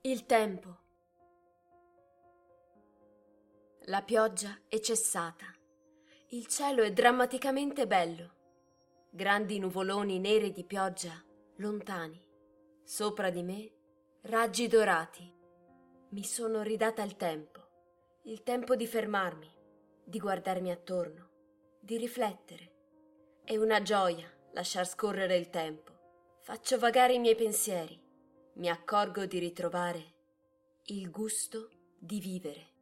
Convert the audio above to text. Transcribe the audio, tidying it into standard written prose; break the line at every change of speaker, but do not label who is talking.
Il tempo. La pioggia è cessata. Il cielo è drammaticamente bello. Grandi nuvoloni neri di pioggia, lontani. Sopra di me, raggi dorati. Mi sono ridata il tempo di fermarmi, di guardarmi attorno, di riflettere. È una gioia lasciar scorrere il tempo. Faccio vagare i miei pensieri. Mi accorgo di ritrovare il gusto di vivere.